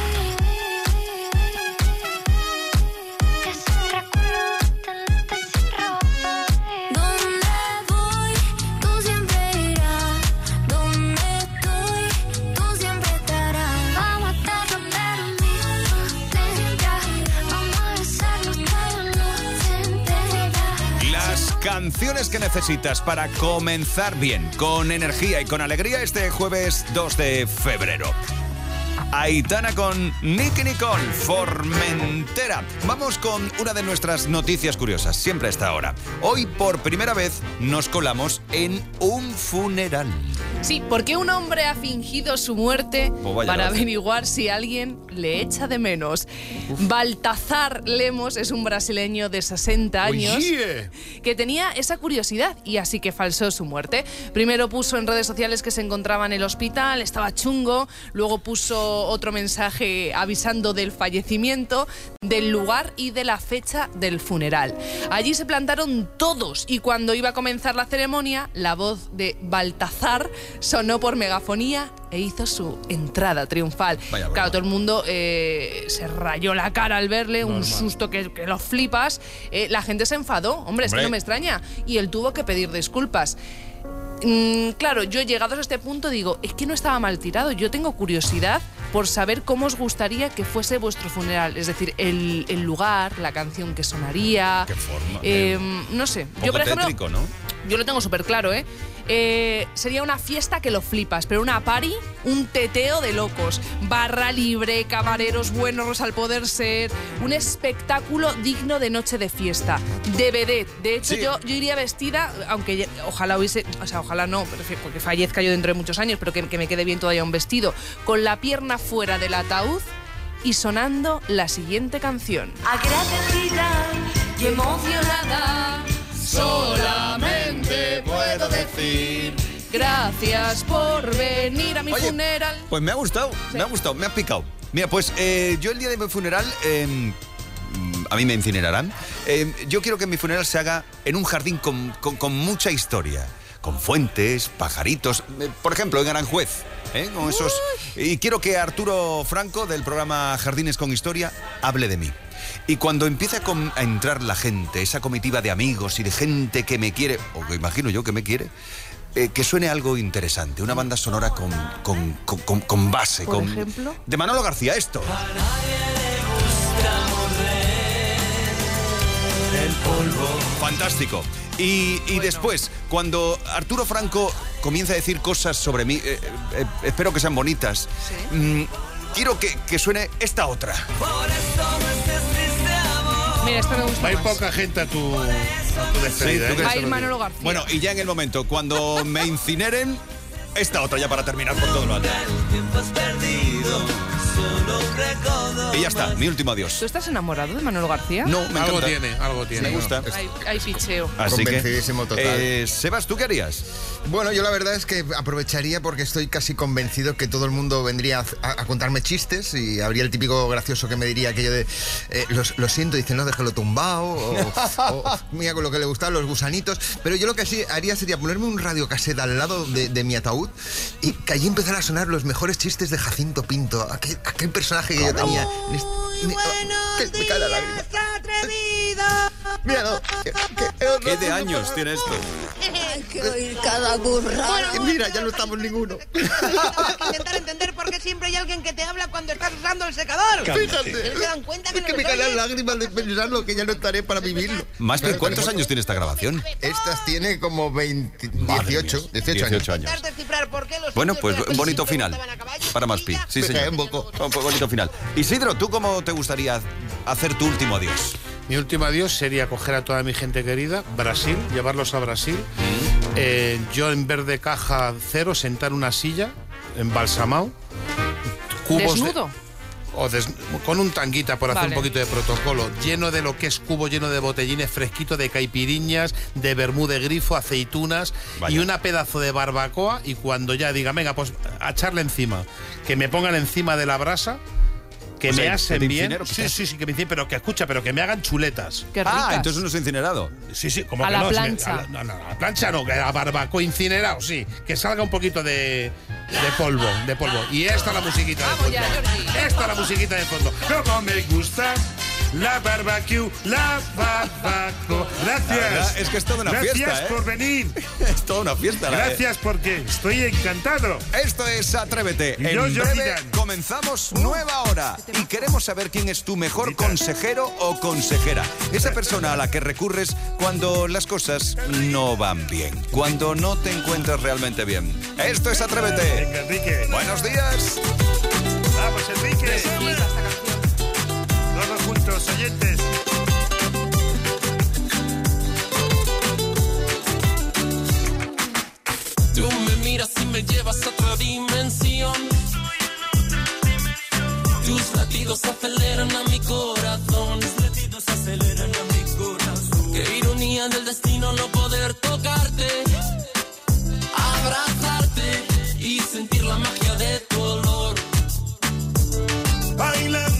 Ese recuerdo de tenerte sin ropa, baby. Donde voy, tú siempre irás. Donde estoy, tú siempre estarás. Vamos a estarlo pero a mi manera. Vamos a besarnos toda la noche entera. Las canciones que necesitas para comenzar bien, con energía y con alegría este jueves dos de febrero. Aitana con Nicky Nicole, Formentera. Vamos con una de nuestras noticias curiosas, siempre a esta hora. Hoy, por primera vez, nos colamos en un funeral. Sí, porque un hombre ha fingido su muerte Oh, vaya para gracia. averiguar si alguien le echa de menos. Baltazar Lemos es un brasileño de sesenta años Oye. que tenía esa curiosidad y así que falseó su muerte. Primero puso en redes sociales que se encontraba en el hospital, estaba chungo, luego puso otro mensaje avisando del fallecimiento, del lugar y de la fecha del funeral. Allí se plantaron todos y cuando iba a comenzar la ceremonia, la voz de Baltazar sonó por megafonía e hizo su entrada triunfal. Vaya broma. Claro, todo el mundo eh, se rayó la cara al verle, un Normal. susto que, que lo flipas. Eh, la gente se enfadó, hombre, es que Hombre. no me extraña. Y él tuvo que pedir disculpas. Mm, claro, yo llegados a este punto digo, es que no estaba mal tirado. Yo tengo curiosidad por saber cómo os gustaría que fuese vuestro funeral. Es decir, el, el lugar, la canción que sonaría. Qué forma. eh, no sé. Poco Yo, por ejemplo, tétrico, ¿no? yo lo tengo súper claro, ¿eh? Eh, sería una fiesta que lo flipas, pero una party, un teteo de locos, barra libre, camareros buenos al poder ser, un espectáculo digno de noche de fiesta, de vedette. De hecho, Sí. yo, yo iría vestida, aunque ya- ojalá hubiese, o sea, ojalá no, prefiero- porque fallezca yo dentro de muchos años, pero que, que me quede bien todavía un vestido, con la pierna fuera del ataúd y sonando la siguiente canción. Agradecida y emocionada, solamente puedo decir gracias por venir a mi Oye, funeral. Pues me ha gustado, me ha gustado, me ha picado. Mira, pues eh, yo el día de mi funeral, eh, a mí me incinerarán, eh, yo quiero que mi funeral se haga en un jardín con, con- con mucha historia. con fuentes, pajaritos, eh, por ejemplo, en Aranjuez, ¿eh? Con esos... Y quiero que Arturo Franco, del programa Jardines con Historia, hable de mí. Y cuando empiece a, com- a entrar la gente, esa comitiva de amigos y de gente que me quiere, o que imagino yo que me quiere, eh, que suene algo interesante, una banda sonora con, con, con, con, con base. ¿Por con, ejemplo? De Manolo García, esto. El polvo. Fantástico. Y, y después, cuando Arturo Franco comienza a decir cosas sobre mí, eh, eh, espero que sean bonitas, ¿Sí? mm, quiero que, que suene esta otra. Mira, esta me gusta Hay más. poca gente a tu, a tu despedida. Sí, ¿tú ¿eh? crees? Va a ir Manolo García. Bueno, y ya en el momento, cuando me incineren, esta otra ya para terminar por todo lo alto. Y ya está, mi último adiós. ¿Tú estás enamorado de Manolo García? No, me Algo encanta. tiene, algo tiene. Me gusta. Hay, hay picheo. Así que, Convencidísimo total. eh, Sebas, ¿tú qué harías? Bueno, yo la verdad es que aprovecharía porque estoy casi convencido que todo el mundo vendría a, a contarme chistes y habría el típico gracioso que me diría aquello de eh, los- lo siento, dice no, déjalo tumbado o, o mira con lo que le gustan los gusanitos. Pero yo lo que sí haría sería ponerme un radiocasete al lado de, de mi ataúd y que allí empezara a sonar los mejores chistes de Jacinto Pinto, aquel, aquel personaje que yo tenía. En este- en- oh, que me cae la lágrima. Mira, no, que- que- ¿Qué de años tiene esto? Hay que oír cada burrada. Mira, ya no estamos ninguno. Intentar entender por qué siempre hay alguien que te habla cuando estás usando el secador. Fíjate. ¿No se dan cuenta que Es no que los me caen las oyes? lágrimas de pensarlo, que ya no estaré para vivirlo. Más bien, ¿cuántos años tiene esta grabación? Estas tiene como veinte, dieciocho, dieciocho, dieciocho años. años. Intentar descifrar por qué los Bueno, indios pues de la bonito Constitución final. montaban a caballo. Para más pi. Sí, Me señor. cae un poco. Oh, pues bonito final. Isidro, ¿tú cómo te gustaría hacer tu último adiós? Mi último adiós sería coger a toda mi gente querida, Brasil, llevarlos a Brasil. Eh, yo en vez de caja cero, sentar una silla, embalsamado. Cubos de- ¿Desnudo? o des- con un tanguita por hacer Vale. un poquito de protocolo, lleno de lo que es cubo, lleno de botellines fresquito, de caipiriñas, de vermú de grifo, aceitunas Vaya. y una pedazo de barbacoa. Y cuando ya diga, venga, pues a echarle encima, que me pongan encima de la brasa, que O sea, me que asen te bien. incinero, Sí, quizás. sí, sí, que me incinen, pero que escucha, pero que me hagan chuletas. Qué Ah, ricas. entonces no es incinerado. Sí, sí, como A que la no, es que- plancha. a la- no, no, a la plancha no, que a barbacoa incinerado, sí. Que salga un poquito de, de polvo, de polvo. Y esta la musiquita de Vamos fondo. ya, Jordi. Esta la musiquita de fondo. Como me gusta la barbecue, la barbacoa. La Gracias. verdad es que es toda una Gracias fiesta, ¿eh? por venir. Es toda una fiesta. la- Gracias porque estoy encantado. Esto es Atrévete. Y En yo, breve Jordi Dan. comenzamos nueva hora y queremos saber quién es tu mejor consejero o consejera. Esa persona a la que recurres cuando las cosas no van bien, cuando no te encuentras realmente bien. Esto es Atrévete. Venga, Enrique. Buenos días. Vamos, Enrique. Flipa esta canción. Todos juntos, oyentes. Tú me miras y me llevas a otra dimensión. Tus latidos aceleran a mi corazón. Tus latidos aceleran a mi corazón. Qué ironía del destino no poder tocarte, abrazarte y sentir la magia de tu olor. Bailando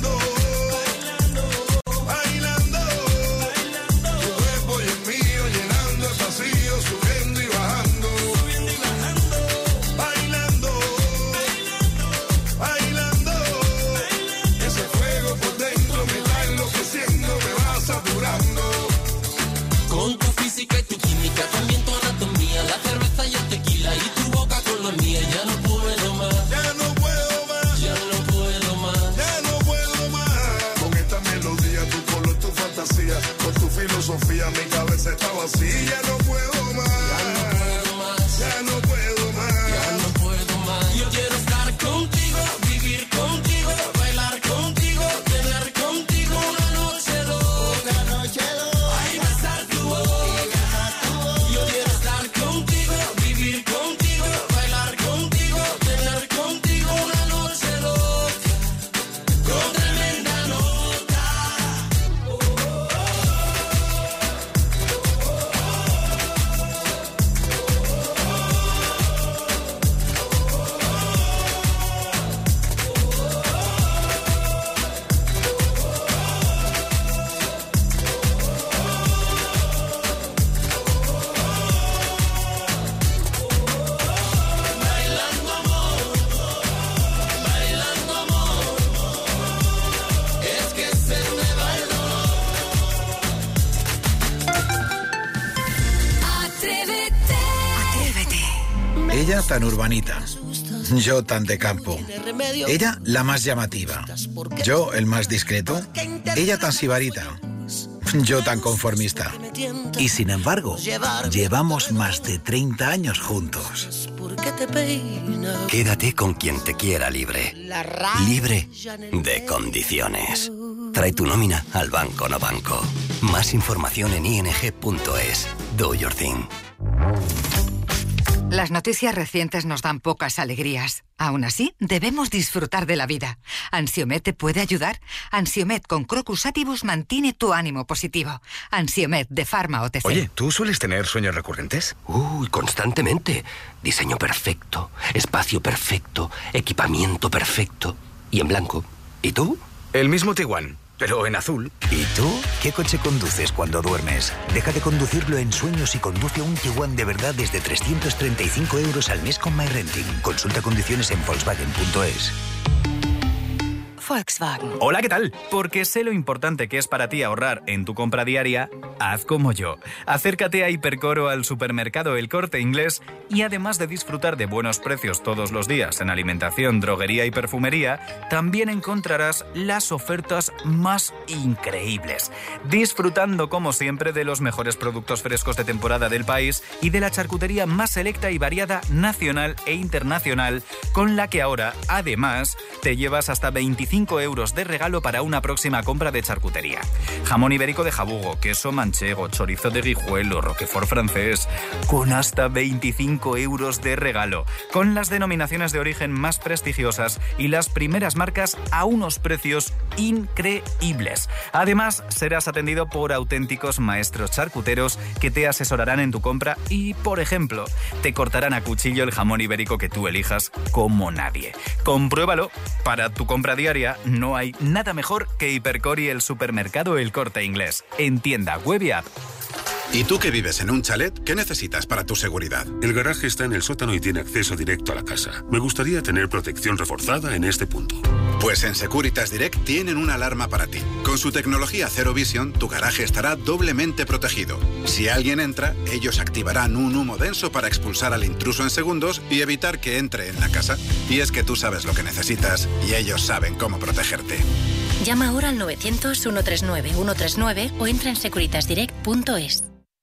Ella tan urbanita, yo tan de campo. Ella la más llamativa, yo el más discreto. Ella tan sibarita, yo tan conformista. Y sin embargo, llevamos más de treinta años juntos. Quédate con quien te quiera libre. Libre de condiciones. Trae tu nómina al Banco No Banco. Más información en i n g punto e s. Do your thing. Las noticias recientes nos dan pocas alegrías. Aún así, debemos disfrutar de la vida. ¿Ansiomet te puede ayudar? Ansiomet con Crocus Atibus mantiene tu ánimo positivo. Ansiomet de Pharma O T C. Oye, ¿tú sueles tener sueños recurrentes? Uy, constantemente. Diseño perfecto, espacio perfecto, equipamiento perfecto y en blanco. ¿Y tú? El mismo Tiguan, pero en azul. ¿Y tú? ¿Qué coche conduces cuando duermes? Deja de conducirlo en sueños y conduce un Tiguan de verdad desde trescientos treinta y cinco euros al mes con MyRenting. Consulta condiciones en Volkswagen punto es. Volkswagen. Hola, ¿qué tal? Porque sé lo importante que es para ti ahorrar en tu compra diaria, haz como yo. Acércate a Hipercor al supermercado El Corte Inglés y además de disfrutar de buenos precios todos los días en alimentación, droguería y perfumería, también encontrarás las ofertas más increíbles. Disfrutando como siempre de los mejores productos frescos de temporada del país y de la charcutería más selecta y variada nacional e internacional, con la que ahora, además, te llevas hasta veinticinco euros de regalo para una próxima compra de charcutería. Jamón ibérico de jabugo, queso manchego, chorizo de guijuelo, roquefort francés, con hasta veinticinco euros de regalo, con las denominaciones de origen más prestigiosas y las primeras marcas a unos precios increíbles. Además, serás atendido por auténticos maestros charcuteros que te asesorarán en tu compra y, por ejemplo, te cortarán a cuchillo el jamón ibérico que tú elijas como nadie. Compruébalo. Para tu compra diaria no hay nada mejor que Hipercor y el supermercado El Corte Inglés. En tienda, web y app. ¿Y tú que vives en un chalet? ¿Qué necesitas para tu seguridad? El garaje está en el sótano y tiene acceso directo a la casa. Me gustaría tener protección reforzada en este punto. Pues en Securitas Direct tienen una alarma para ti. Con su tecnología Zero Vision, tu garaje estará doblemente protegido. Si alguien entra, ellos activarán un humo denso para expulsar al intruso en segundos y evitar que entre en la casa. Y es que tú sabes lo que necesitas y ellos saben cómo protegerte. Llama ahora al novecientos, uno tres nueve, uno tres nueve o entra en securitas direct punto es.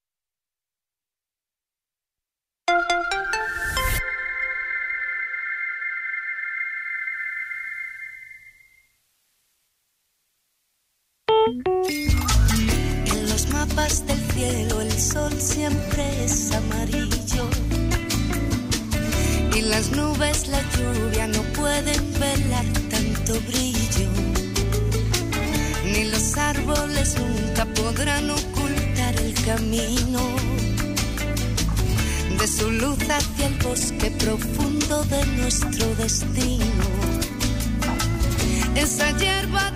En los mapas del cielo el sol siempre es amarillo y las nubes, la lluvia no pueden velar tanto brillo, ni los árboles nunca podrán ocultar el camino de su luz hacia el bosque profundo de nuestro destino. Esa hierba